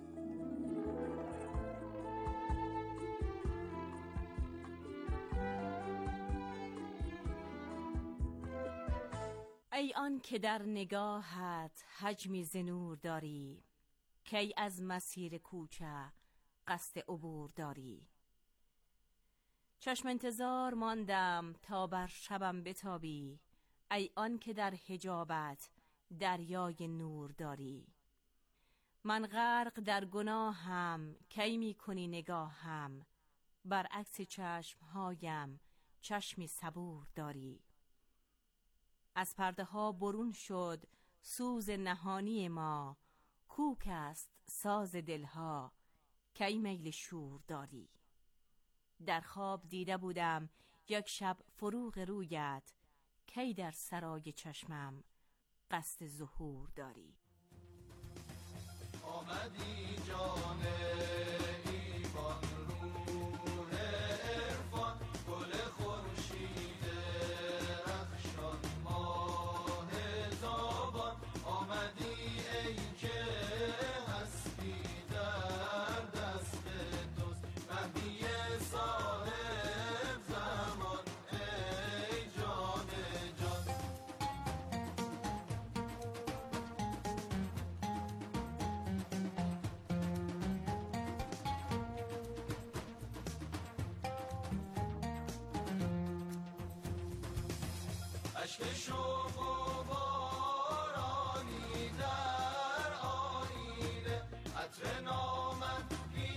ای آن که در نگاهت حجمی ز نور داری، کی از مسیر کوچه قصد عبور داری. چشم انتظار ماندم تا بر شبم بتابی، ای آن که در حجابت دریای نور داری. من غرق در گناهم کی می کنی نگاهم، برعکس چشمهایم چشمی صبور داری. از پرده ها برون شد سوز نهانی ما، کوک است ساز دلها کی میل شور داری. در خواب دیده بودم یک شب فروغ رویت، کی در سرای چشمم قصد ظهور داری. آمدی جان ایوان روح عرفان، گل خورشید رخشان ماه تابان. آمدی ای که هستی در دست توست، مهدی صاحب زمان ای جان جان. اشک شوق و بارانی در آینه، عطر نامت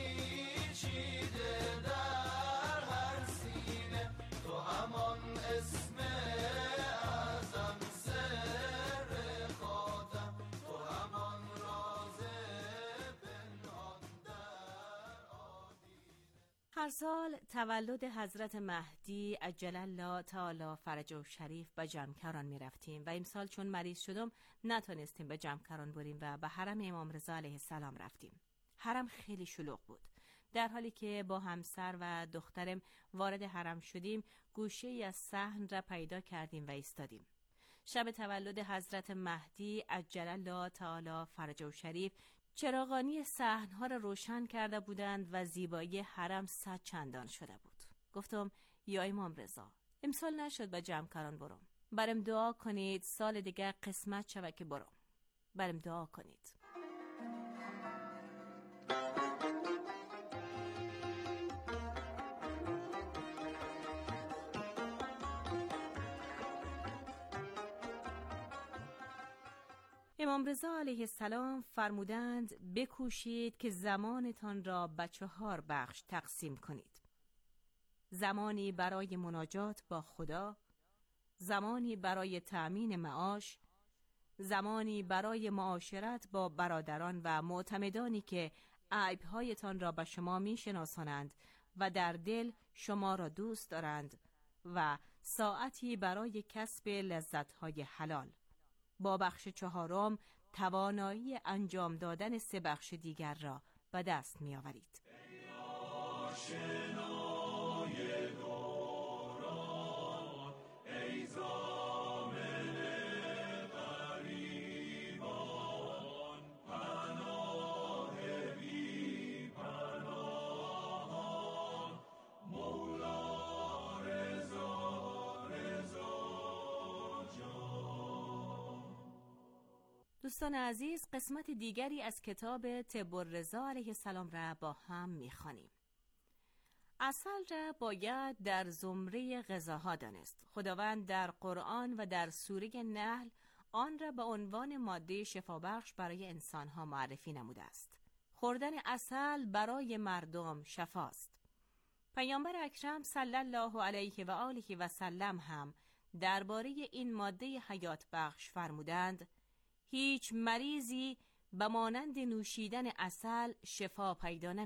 پیچیده در هر سینه. تو همان اسم اعظم سر خاتم، تو همان راز پنهان در آدینه. هر سال تولد حضرت مهدی عجل الله تعالی فرجه شریف به جمکران می رفتیم و امسال چون مریض شدم نتونستیم به جمکران بریم و به حرم امام رضا علیه السلام رفتیم. حرم خیلی شلوغ بود. در حالی که با همسر و دخترم وارد حرم شدیم، گوشه‌ای از صحن را پیدا کردیم و ایستادیم. شب تولد حضرت مهدی عجل الله تعالی فرجه شریف چراغانی صحن‌ها را روشن کرده بودند و زیبایی حرم صد چندان شده بود. گفتم یا امام رضا، امسال نشد به جمکران برم، برم دعا کنید سال دیگه قسمت شود که برم. برم دعا کنید. امام رضا علیه السلام فرمودند بکوشید که زمانتان را به 4 بخش تقسیم کنید. زمانی برای مناجات با خدا، زمانی برای تأمین معاش، زمانی برای معاشرت با برادران و معتمدانی که عیب‌هایتان را به شما می‌شناسانند و در دل شما را دوست دارند، و ساعتی برای کسب لذت‌های حلال. با بخش 4 توانایی انجام دادن 3 بخش دیگر را به دست می آورید. دوستان عزیز، قسمت دیگری از کتاب طب الرضا علیه السلام را با هم می‌خوانیم. عسل را باید در زمره غذاها دانست. خداوند در قرآن و در سوره نحل آن را به عنوان ماده شفابخش برای انسانها معرفی نموده است. خوردن عسل برای مردم شفاست. پیامبر اکرم صلی الله علیه و آله و سلم هم درباره این ماده حیات بخش فرمودند: هیچ مریضی به مانند نوشیدن عسل شفا پیدا